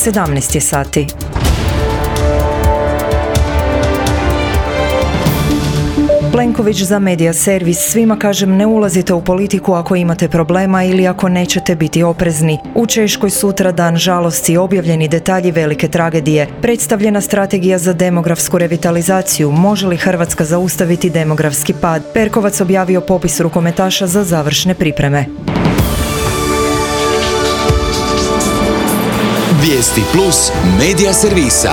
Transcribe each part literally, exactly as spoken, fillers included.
sedamnaest je sati. Plenković za Medija servis: svima kažem, ne ulazite u politiku ako imate problema ili ako nećete biti oprezni. U Češkoj sutra dan žalosti, objavljeni detalji velike tragedije, predstavljena strategija za demografsku revitalizaciju, može li Hrvatska zaustaviti demografski pad? Perkovac objavio popis rukometaša za završne pripreme. Vijesti plus Medija servisa.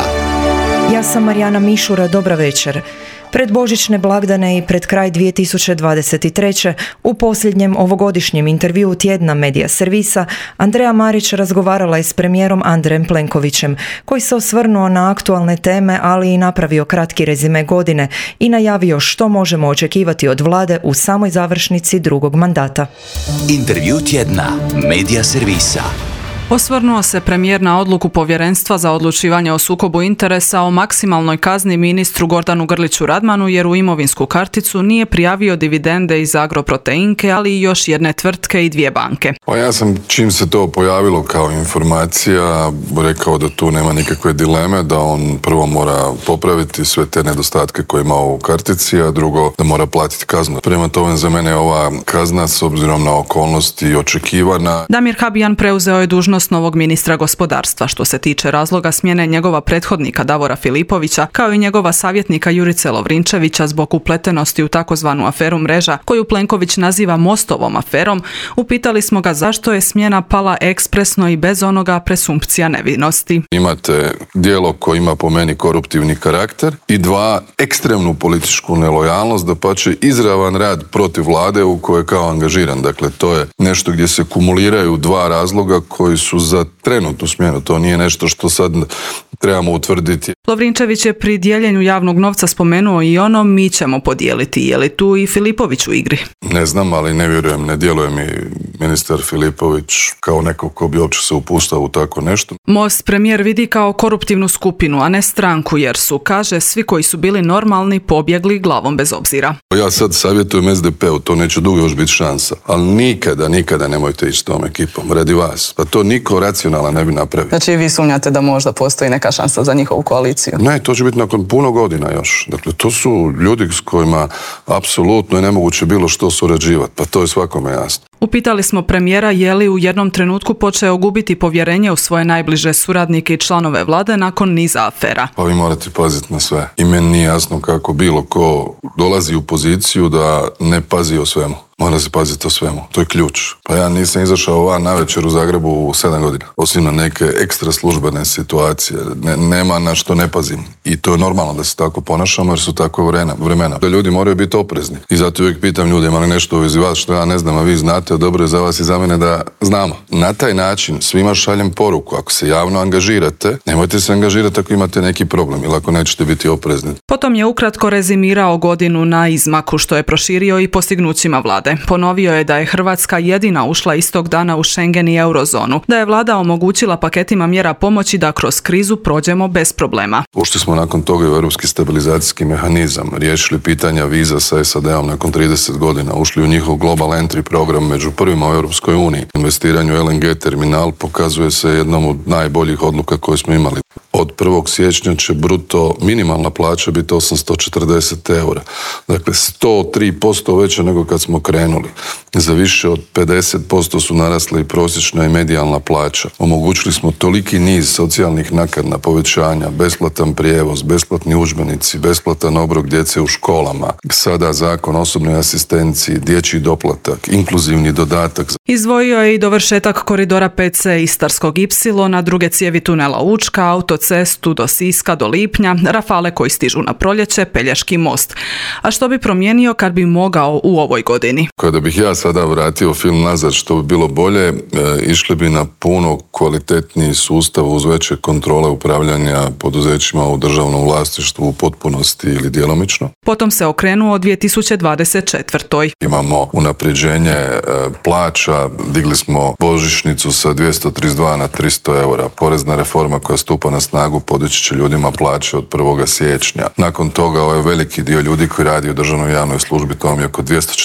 Ja sam Marijana Mišura, dobra večer. Pred božićne blagdane i pred kraj dvije tisuće dvadeset treće. u posljednjem ovogodišnjem intervjuu tjedna Medija servisa Andreja Marić razgovarala je s premijerom Andrejem Plenkovićem, koji se osvrnuo na aktualne teme, ali i napravio kratki rezime godine i najavio što možemo očekivati od vlade u samoj završnici drugog mandata. Intervju tjedna Medija servisa. Osvrnuo se premijer na odluku Povjerenstva za odlučivanje o sukobu interesa o maksimalnoj kazni ministru Gordanu Grliću Radmanu jer u imovinsku karticu nije prijavio dividende iz Agroproteinke, ali i još jedne tvrtke i dvije banke. Pa ja sam, čim se to pojavilo kao informacija, rekao da tu nema nikakve dileme, da on prvo mora popraviti sve te nedostatke koje ima u kartici, a drugo da mora platiti kaznu. Prema tome, za mene je ova kazna, s obzirom na okolnosti, očekivana. Damir Habijan preuzeo je dužnost novog ministra gospodarstva. Što se tiče razloga smjene njegova prethodnika Davora Filipovića, kao i njegova savjetnika Jurice Lovrinčevića zbog upletenosti u takozvanu aferu Mreža, koju Plenković naziva Mostovom aferom, upitali smo ga zašto je smjena pala ekspresno i bez onoga presumpcija nevinosti. Imate djelo koje ima po meni koruptivni karakter i dva, ekstremnu političku nelojalnost, da pače izravan rad protiv vlade u kojoj je kao angažiran. Dakle, to je nešto gdje se kumuliraju dva razloga koji su za trenutnu smjenu. To nije nešto što sad trebamo utvrditi. Lovrinčević je pri dijeljenju javnog novca spomenuo i ono mi ćemo podijeliti. Je li tu i Filipović u igri? Ne znam, ali ne vjerujem, ne djeluje mi ministar Filipović kao neko ko bi uopće se upustao u tako nešto. Most premijer vidi kao koruptivnu skupinu, a ne stranku, jer su, kaže, svi koji su bili normalni pobjegli glavom bez obzira. Ja sad savjetujem es de pe u, to neće dugo još biti šansa, ali nikada, nikada nemojte ići s tom ekipom, radi vas. Pa to niko racionalan ne bi napravio. Znači vi sumnjate da možda postoji neka šansa za njihovu koaliciju? Ne, to će biti nakon puno godina još. Dakle, to su ljudi s kojima apsolutno je nemoguće bilo što surađivati, pa to je svakome jasno. Upitali smo premijera je li u jednom trenutku počeo gubiti povjerenje u svoje najbliže suradnike i članove vlade nakon niza afera. Pa vi morate paziti na sve. I meni nije jasno kako bilo ko dolazi u poziciju da ne pazi o svemu. Mora se paziti o svemu. To je ključ. Pa ja nisam izašao van navečer u Zagrebu u sedam godina. Osim na neke ekstra službene situacije. Ne, nema na što ne pazim. I to je normalno da se tako ponašamo jer su tako vrena, vremena. Da ljudi moraju biti oprezni. I zato uvijek pitam ljude, ima li nešto u vezi vas što ja ne znam, a vi znate, a dobro je za vas i za mene da znamo. Na taj način svima šaljem poruku. Ako se javno angažirate, nemojte se angažirati ako imate neki problem ili ako nećete biti oprezni. Potom je ukratko rezimirao godinu na izmaku, što je proširio i postignućima vlade. Ponovio je da je Hrvatska jedina ušla istog dana u Schengen i eurozonu, da je vlada omogućila paketima mjera pomoći da kroz krizu prođemo bez problema. Ušli smo nakon toga u europski stabilizacijski mehanizam, riješili pitanja viza sa es a de-om nakon trideset godina, ušli u njihov Global Entry program među prvima u Europskoj uniji. Investiranju el en ge terminal pokazuje se jednom od najboljih odluka koje smo imali. Od prvog siječnja će bruto minimalna plaća biti osamsto četrdeset eura. Dakle, sto tri posto veća nego kad smo krenuli. Za više od pedeset posto su narasle i prosječna i medijalna plaća. Omogućili smo toliki niz socijalnih naknada, povećanja, besplatan prijevoz, besplatni udžbenici, besplatan obrok djece u školama. Sada zakon o osobnoj asistenciji, dječji doplatak, inkluzivni dodatak. Izdvojio je i dovršetak koridora pet ce Istarskog ipsilona, druge cijevi tunela Učka, autocestu do Siska do lipnja, Rafale koji stižu na proljeće, Pelješki most. A što bi promijenio kad bi mogao u ovoj godini? Kada bih ja sada vratio film nazad, što bi bilo bolje, e, išli bi na puno kvalitetniji sustav uz veće kontrole upravljanja poduzećima u državnom vlasništvu u potpunosti ili djelomično. Potom se okrenuo dvije tisuće dvadeset četvrtoj. Imamo unapređenje e, plaća, digli smo božićnicu sa dvjesto trideset dva na tristo eura. Porezna reforma koja stupa na snagu podići će ljudima plaće od prvog siječnja. Nakon toga ovaj veliki dio ljudi koji radi u državnoj javnoj službi, to vam je oko dvjesto četrdeset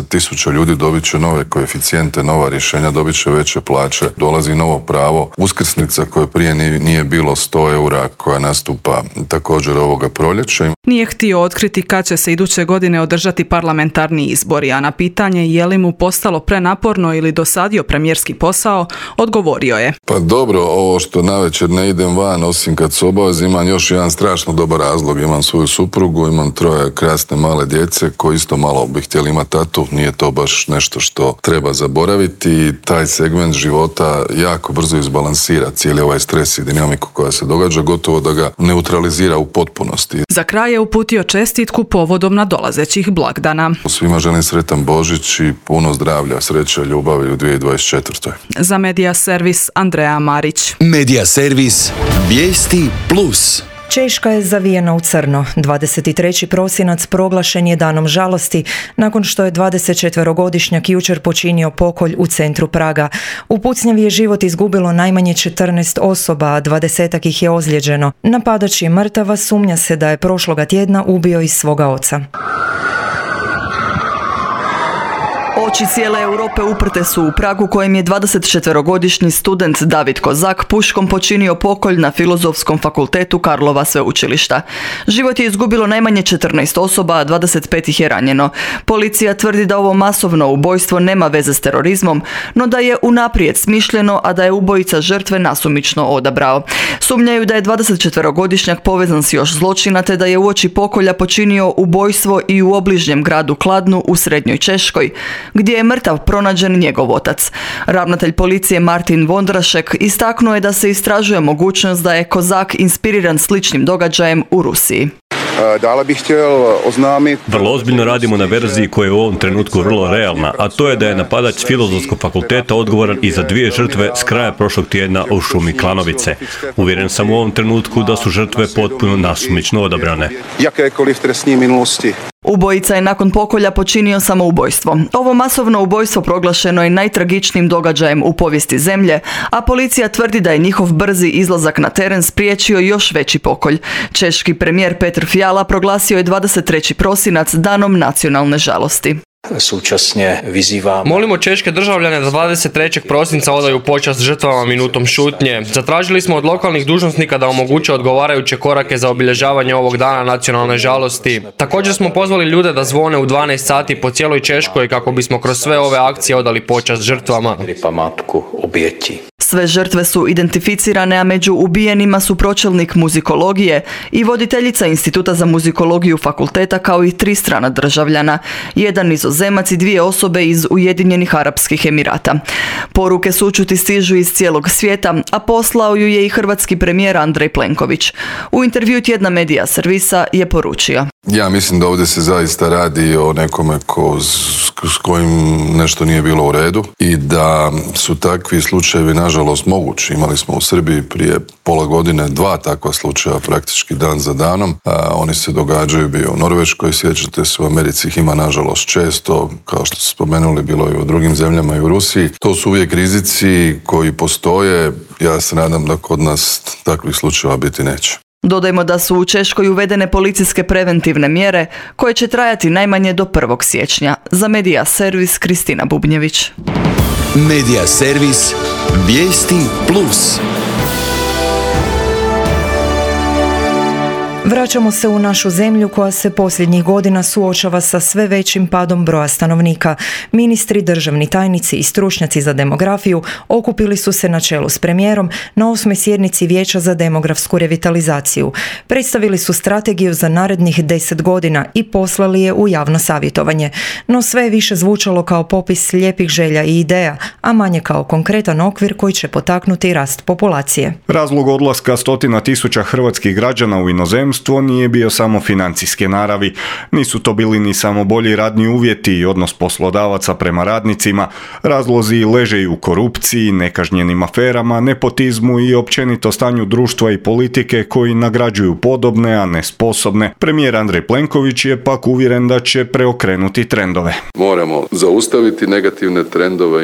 deset tisuća ljudi dobit će nove koeficijente, nova rješenja, dobit će veće plaće, dolazi novo pravo, uskrsnica koje prije nije bilo sto eura koja nastupa također ovoga proljeća. Nije htio otkriti kad će se iduće godine održati parlamentarni izbori, a na pitanje je li mu postalo prenaporno ili dosadio premijerski posao, odgovorio je. Pa dobro, ovo što navečer ne idem van, osim kad se obavezi, imam još jedan strašno dobar razlog. Imam svoju suprugu, imam troje krasne male djece koji isto malo bi htjeli imati tatu. Nije to baš nešto što treba zaboraviti. Taj segment života jako brzo izbalansira cijeli ovaj stres i dinamiku koja se događa, gotovo da ga neutralizira u potpunosti. Za kraj je uputio čestitku povodom nadolazećih blagdana. Svima želim sretan Božić i puno zdravlja, sreće, ljubavi u dvije tisuće dvadeset četvrtoj. Za Medija Servis Andreja Marić. Medija Servis Vijesti Plus. Češka je zavijena u crno. dvadeset treći prosinac proglašen je danom žalosti nakon što je dvadesetčetverogodišnjak jučer počinio pokolj u centru Praga. U pucnjavi je život izgubilo najmanje četrnaest osoba, a dvadesetak ih je ozlijeđeno. Napadač je mrtav, a sumnja se da je prošloga tjedna ubio i svoga oca. Oči cijele Europe uprte su u Pragu, kojem je dvadesetčetverogodišnji student David Kozak puškom počinio pokolj na Filozofskom fakultetu Karlova sveučilišta. Život je izgubilo najmanje četrnaest osoba, a dvadeset pet ih je ranjeno. Policija tvrdi da ovo masovno ubojstvo nema veze s terorizmom, no da je unaprijed smišljeno, a da je ubojica žrtve nasumično odabrao. Sumnjaju da je dvadesetčetverogodišnjak povezan s još zločina, te da je uoči pokolja počinio ubojstvo i u obližnjem gradu Kladnu u srednjoj Češkoj, gdje je mrtav pronađen njegov otac. Ravnatelj policije Martin Vondrašek istaknuo je da se istražuje mogućnost da je Kozak inspiriran sličnim događajem u Rusiji. Dále bih htjel oznamiti... Vrlo ozbiljno radimo na verziji koja je u ovom trenutku vrlo realna, a to je da je napadač Filozofskog fakulteta odgovoran i za dvije žrtve s kraja prošlog tjedna u šumi Klanovice. Uvjeren sam u ovom trenutku da su žrtve potpuno nasumično odabrane. Jakekoliv trestní minulosti. Ubojica je nakon pokolja počinio samoubojstvo. Ovo masovno ubojstvo proglašeno je najtragičnijim događajem u povijesti zemlje, a policija tvrdi da je njihov brzi izlazak na teren spriječio još veći pokolj. Češki premijer Petr Fiala proglasio je dvadeset treći prosinac danom nacionalne žalosti. Súčasne vyzývam. Molimo češke državljane da dvadeset trećeg prosinca odaju počast žrtvama minutom šutnje. Zatražili smo od lokalnih dužnosnika da omoguće odgovarajuće korake za obilježavanje ovog dana nacionalne žalosti. Također smo pozvali ljude da zvone u dvanaest sati po cijeloj Češkoj kako bismo kroz sve ove akcije odali počast žrtvama. Sve žrtve su identificirane, a među ubijenima su pročelnik muzikologije i voditeljica Instituta za muzikologiju fakulteta, kao i tri strana državljana. Jedan Nizozemac i dvije osobe iz Ujedinjenih Arapskih Emirata. Poruke sućuti stižu iz cijelog svijeta, a poslao ju je i hrvatski premijer Andrej Plenković. U intervju tjedna Medija Servisa je poručio: Ja mislim da ovdje se zaista radi o nekome ko, s, s kojim nešto nije bilo u redu i da su takvi slučajevi nažalost mogući. Imali smo u Srbiji prije pola godine dva takva slučaja praktički dan za danom. A, oni se događaju, bio u Norveškoj, sjećate se, u Americi ih ima nažalost često, kao što ste spomenuli, bilo i u drugim zemljama i u Rusiji. To su uvijek rizici koji postoje. Ja se nadam da kod nas takvih slučajeva biti neće. Dodajmo da su u Češkoj uvedene policijske preventivne mjere koje će trajati najmanje do prvog siječnja. Za Medija Servis Kristina Bubnjević. Medija Servis Vijesti Plus. Vraćamo se u našu zemlju koja se posljednjih godina suočava sa sve većim padom broja stanovnika. Ministri, državni tajnici i stručnjaci za demografiju okupili su se na čelu s premijerom na osmoj sjednici Vijeća za demografsku revitalizaciju. Predstavili su strategiju za narednih deset godina i poslali je u javno savjetovanje. No sve je više zvučalo kao popis lijepih želja i ideja, a manje kao konkretan okvir koji će potaknuti rast populacije. Razlog odlaska stotina tisuća hrvatskih građana u inozemstvo nije bio samo financijske naravi. Nisu to bili ni samo bolji radni uvjeti i odnos poslodavaca prema radnicima. Razlozi leže i u korupciji, nekažnjenim aferama, nepotizmu i općenito stanju društva i politike koji nagrađuju podobne, a ne sposobne. Premijer Andrej Plenković je pak uvjeren da će preokrenuti trendove. Moramo zaustaviti negativne trendove i onda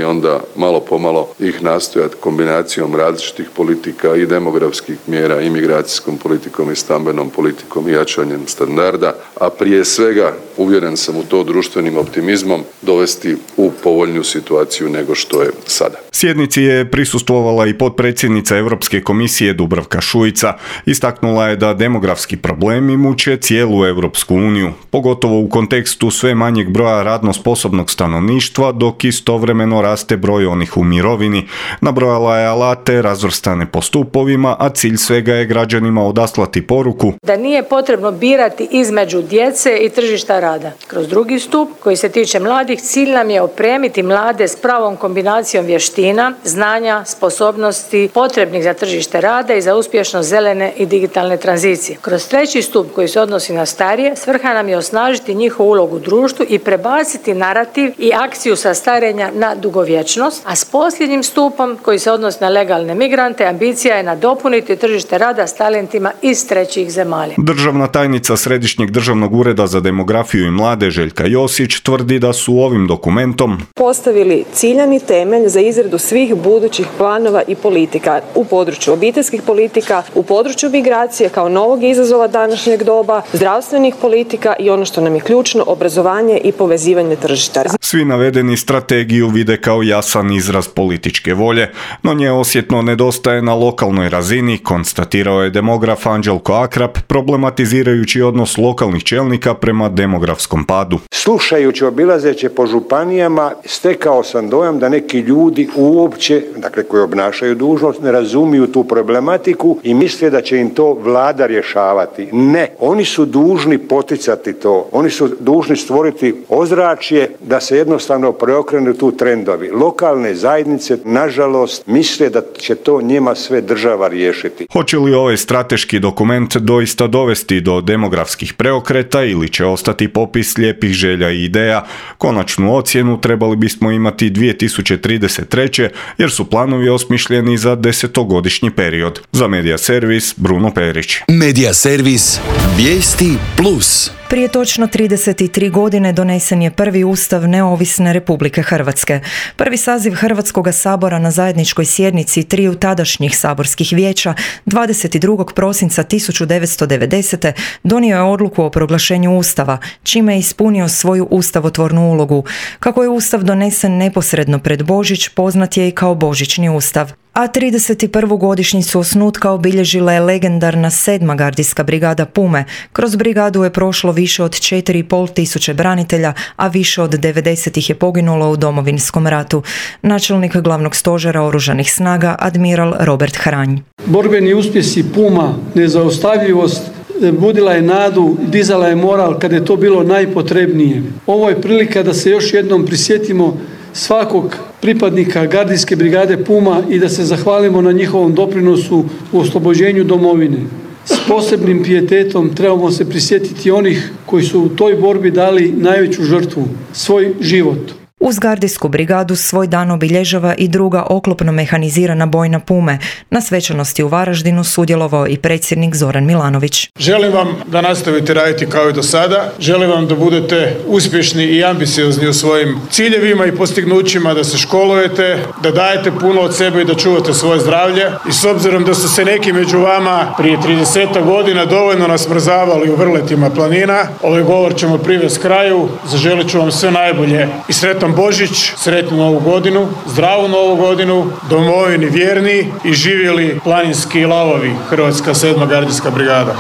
malo pomalo ih nastojati kombinacijom različitih politika i demografskih mjera, i migracijskom politikom i stambenom politikom i jačanjem standarda, a prije svega, uvjeren sam u to, društvenim optimizmom dovesti u povoljniju situaciju nego što je sada. Sjednici je prisustvovala i potpredsjednica Europske komisije Dubravka Šuica. Istaknula je da demografski problemi muče cijelu Europsku uniju, pogotovo u kontekstu sve manjeg broja radno sposobnog stanovništva, dok istovremeno raste broj onih u mirovini. Nabrojala je alate razvrstane po stupovima, a cilj svega je građanima odaslati poruku da nije potrebno birati između djece i tržišta rada. Kroz drugi stup, koji se tiče mladih, cilj nam je opremiti mlade s pravom kombinacijom vještina, znanja, sposobnosti potrebnih za tržište rada i za uspješnost zelene i digitalne tranzicije. Kroz treći stup, koji se odnosi na starije, svrha nam je osnažiti njihovu ulogu u društvu i prebaciti narativ i akciju sa starenja na dugovječnost, a s posljednjim stupom, koji se odnosi na legalne migrante, ambicija je nadopuniti tržište rada s talentima iz trećih zemalja. Državna tajnica Središnjeg državnog ureda za demografiju i mlade Željka Josić tvrdi da su ovim dokumentom postavili ciljani temelj za izradu svih budućih planova i politika u području obiteljskih politika, u području migracije kao novog izazova današnjeg doba, zdravstvenih politika i ono što nam je ključno, obrazovanje i povezivanje tržišta rada. Svi navedeni strategiju vide kao jasan izraz političke volje, no nje osjetno nedostaje na lokalnoj razini, konstatirao je demograf Anđelko Akrap, problematizirajući odnos lokalnih čelnika prema demografskom padu. Slušajući, obilazeći po županijama, stekao sam dojam da neki ljudi uopće, dakle koji obnašaju dužnost, ne razumiju tu problematiku i misle da će im to vlada rješavati. Ne, oni su dužni poticati to. Oni su dužni stvoriti ozračje da se jednostavno preokrenu tu trendovi. Lokalne zajednice, nažalost, misle da će to njima sve država riješiti. Hoće li ovaj strateški dokument doista dovesti do demografskih preokreta ili će ostati popis lijepih želja i ideja? Konačnu ocjenu trebali bismo imati dvije tisuće trideset treće jer su planovi osmišljeni za desetogodišnji period. Za Medija Servis, Bruno Perić. Medija Servis, vijesti plus. Prije točno trideset tri godine donesen je prvi ustav neovisne Republike Hrvatske. Prvi saziv Hrvatskog sabora na zajedničkoj sjednici triju tadašnjih saborskih vijeća dvadeset drugog prosinca tisuću devetsto devedesete. donio je odluku o proglašenju ustava, čime je ispunio svoju ustavotvornu ulogu. Kako je ustav donesen neposredno pred Božić, poznat je i kao Božićni ustav. A trideset prvu godišnjicu osnutka obilježila je legendarna sedma gardijska brigada Pume. Kroz brigadu je prošlo više od četiri i pol tisuće branitelja, a više od devedeset ih je poginulo u Domovinskom ratu. Načelnik glavnog stožera oružanih snaga, admiral Robert Hranj. Borbeni uspjesi Puma, nezaustavljivost, budila je nadu, dizala je moral kada je to bilo najpotrebnije. Ovo je prilika da se još jednom prisjetimo svakog pripadnika gardijske brigade Puma i da se zahvalimo na njihovom doprinosu u oslobođenju domovine. S posebnim pijetetom trebamo se prisjetiti onih koji su u toj borbi dali najveću žrtvu, svoj život. Uz gardijsku brigadu svoj dan obilježava i druga oklopno mehanizirana bojna Pume. Na svečanosti u Varaždinu sudjelovao i predsjednik Zoran Milanović. Želim vam da nastavite raditi kao i do sada. Želim vam da budete uspješni i ambiciozni u svojim ciljevima i postignućima, da se školujete, da dajete puno od sebe i da čuvate svoje zdravlje. I s obzirom da su se neki među vama prije trideset godina dovoljno nasmrzavali u vrletima planina, ovaj govor ćemo privesti kraju. Zaželit ću vam sve najbolje i sretan Božić, sretnu novu godinu, zdravu novu godinu, domovini vjerni i živjeli planinski lavovi, Hrvatska sedma gardijska brigada.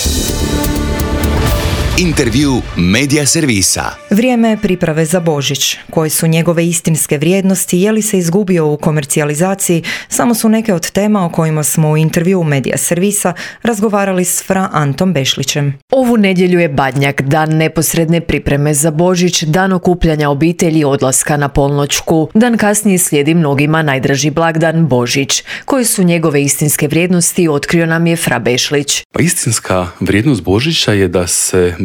Intervju Medija Servisa. Vrijeme je priprave za Božić. Koje su njegove istinske vrijednosti, je li se izgubio u komercijalizaciji, samo su neke od tema o kojima smo u intervju Medija Servisa razgovarali s fra Antom Bešlićem. Ovu nedjelju je Badnjak, dan neposredne pripreme za Božić, dan okupljanja obitelji i odlaska na polnoćku. Dan kasnije slijedi mnogima najdraži blagdan Božić. Koje su njegove istinske vrijednosti, otkrio nam je fra Bešlić. Pa istinska vrijednost Božića je da se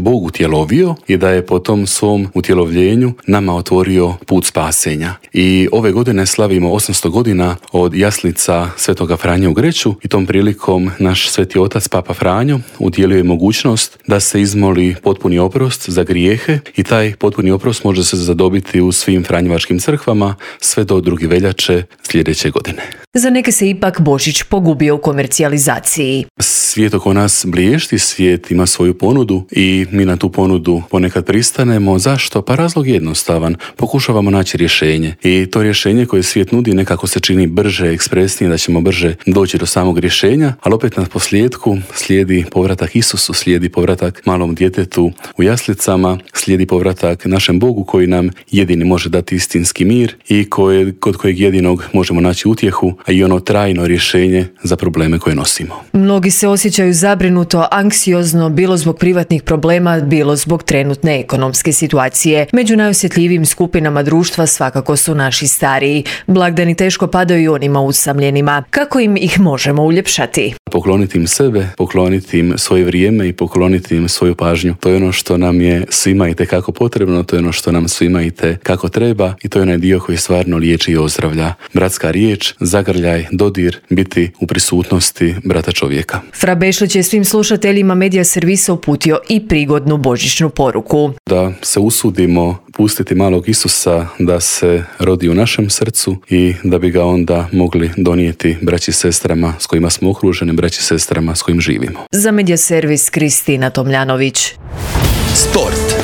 Bog utjelovio i da je po tom svom utjelovljenju nama otvorio put spasenja. I ove godine slavimo osamsto godina od jaslica Svetoga Franje u Greću i tom prilikom naš sveti otac Papa Franjo udjelio je mogućnost da se izmoli potpuni oprost za grijehe i taj potpuni oprost može se zadobiti u svim franjevačkim crkvama sve do druge veljače sljedeće godine. Za neke se ipak Božić pogubio u komercijalizaciji. Svijet oko nas bliješti, svijet ima svoju ponudu i mi na tu ponudu ponekad pristanemo. Zašto? Pa razlog je jednostavan. Pokušavamo naći rješenje i to rješenje koje svijet nudi nekako se čini brže, ekspresnije, da ćemo brže doći do samog rješenja, ali opet na posljedku slijedi povratak Isusu, slijedi povratak malom djetetu u jaslicama, slijedi povratak našem Bogu koji nam jedini može dati istinski mir i koje, kod kojeg jedinog možemo naći utjehu, a i ono trajno rješenje za probleme koje nosimo. Mnogi se osjećaju zabrinuto, anksiozno, bilo zbog privatnih problema, bilo zbog trenutne ekonomske situacije. Među najosjetljivijim skupinama društva svakako su naši stariji. Blagdani teško padaju i onima usamljenima. Kako im ih možemo uljepšati? Pokloniti im sebe, pokloniti im svoje vrijeme i pokloniti im svoju pažnju. To je ono što nam je svima itekako potrebno, to je ono što nam svima itekako treba i to je onaj dio koji stvarno liječi i ozdravlja. Bratska riječ, zagrljaj, dodir, biti u prisutnosti brata čovjeka. Fra Bešlić je svim slušateljima Medija servisa uputio i prigodnu božićnu poruku. Da se usudimo pustiti malog Isusa da se rodi u našem srcu i da bi ga onda mogli donijeti braći i sestrama s kojima smo okruženi, braći i sestrama s kojim živimo. Za Medija servis Kristina Tomljanović. Sport.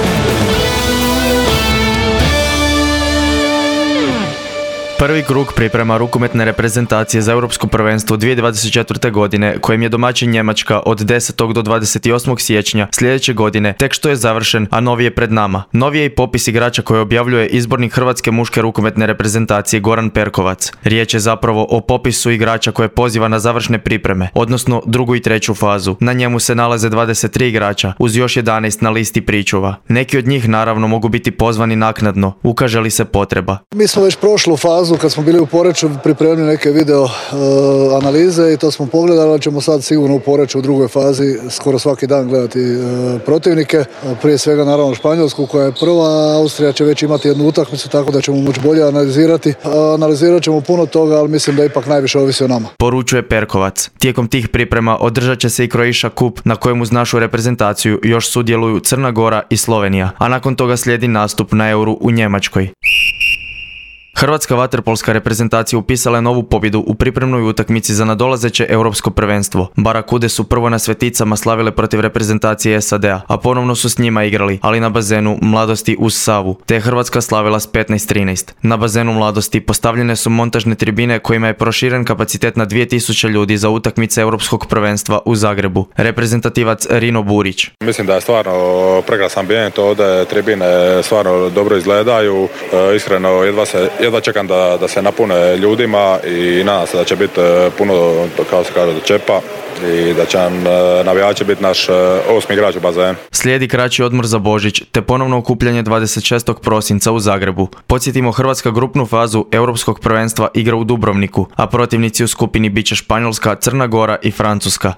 Prvi krug priprema rukometne reprezentacije za Europsko prvenstvo dvije tisuće dvadeset četvrte. godine, kojem je domaćin Njemačka od desetog do dvadeset osmog siječnja sljedeće godine, tek što je završen, a novi je pred nama. Novi je i popis igrača koje objavljuje izbornik hrvatske muške rukometne reprezentacije Goran Perkovac. Riječ je zapravo o popisu igrača koje poziva na završne pripreme, odnosno drugu i treću fazu. Na njemu se nalaze dvadeset tri igrača, uz još jedanaest na listi pričuva. Neki od njih naravno mogu biti pozvani naknadno, ukaže li se potreba. Mi smo već prošlu fazu kad smo bili u Poreču pripremili neke video uh, analize i to smo pogledali, ali ćemo sad sigurno u Poreču u drugoj fazi skoro svaki dan gledati uh, protivnike. Uh, prije svega naravno Španjolsku koja je prva, a Austrija će već imati jednu utakmicu, tako da ćemo moći bolje analizirati. Uh, analizirat ćemo puno toga, ali mislim da ipak najviše ovisi o nama. Poručuje Perkovac. Tijekom tih priprema održat će se i Croatia Cup na kojem uz našu reprezentaciju još sudjeluju Crna Gora i Slovenija, a nakon toga slijedi nastup na Euru u Njemačkoj. Hrvatska vaterpolska reprezentacija upisala je novu pobjedu u pripremnoj utakmici za nadolazeće europsko prvenstvo. Barakude su prvo na Sveticama slavile protiv reprezentacije S A D-a, a ponovno su s njima igrali, ali na bazenu Mladosti uz Savu, te je Hrvatska slavila s petnaest trinaest. Na bazenu Mladosti postavljene su montažne tribine kojima je proširen kapacitet na dvije tisuće ljudi za utakmice europskog prvenstva u Zagrebu. Reprezentativac Rino Burić. Mislim da je stvarno prekrasan ambijent, ovdje tribine stvarno dobro izgledaju, iskreno jedva se jedva čekam da, da se napune ljudima i nadam se da će biti puno, kao se kaže, čepa i da će navijači biti naš osmi igrač u bazenu. Slijedi kraći odmor za Božić te ponovno okupljanje dvadeset šestog prosinca u Zagrebu. Podsjetimo, Hrvatska grupnu fazu europskog prvenstva igra u Dubrovniku, a protivnici u skupini bit će Španjolska, Crna Gora i Francuska.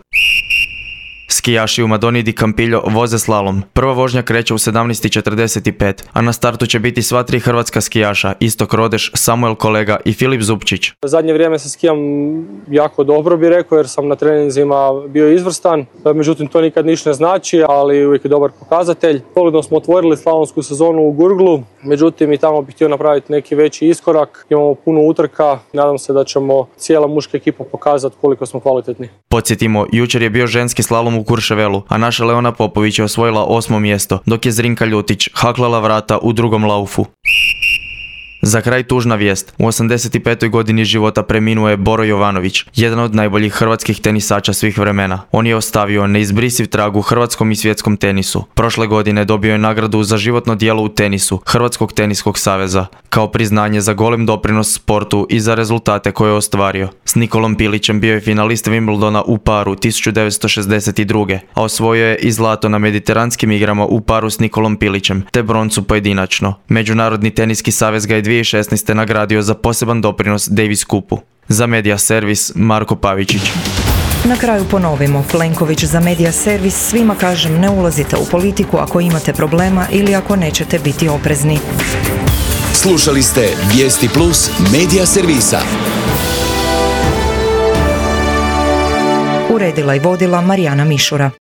Skijaši u Madoni di Campillo voze slalom. Prva vožnja kreće u sedamnaest četrdeset pet, a na startu će biti sva tri hrvatska skijaša, Istok Rodeš, Samuel Kolega i Filip Zupčić. Zadnje vrijeme se skijam jako dobro, bi rekao, jer sam na treninzima bio izvrstan. Međutim, to nikad ništa ne znači, ali uvijek je dobar pokazatelj. Pogledom smo otvorili slalomsku sezonu u Gurglu, međutim i tamo bih htio napraviti neki veći iskorak. Imamo puno utrka, nadam se da ćemo cijela muška ekipa pokazati koliko smo kvalitetni. Podsjetimo, jučer je bio ženski slalom u Kurševelu, a naša Leona Popović je osvojila osmo mjesto, dok je Zrinka Ljutić haklala vrata u drugom laufu. Za kraj tužna vijest. U osamdeset petoj godini života preminuo je Boro Jovanović, jedan od najboljih hrvatskih tenisača svih vremena. On je ostavio neizbrisiv trag u hrvatskom i svjetskom tenisu. Prošle godine dobio je nagradu za životno djelo u tenisu Hrvatskog teniskog saveza, kao priznanje za golem doprinos sportu i za rezultate koje je ostvario. S Nikolom Pilićem bio je finalist Wimbledona u paru tisuću devetsto šezdeset druge. a osvojio je i zlato na mediteranskim igrama u paru s Nikolom Pilićem, te broncu pojedinačno. Međunarodni teniski savez ga je dvije tisuće šesnaeste. nagradio za poseban doprinos Davis Cupu. Za Medija servis Marko Pavičić. Na kraju ponovimo, Plenković za Medija servis svima kažem ne ulazite u politiku ako imate problema ili ako nećete biti oprezni. Slušali ste Vijesti Plus Medija servisa. Uredila i vodila Marijana Mišura.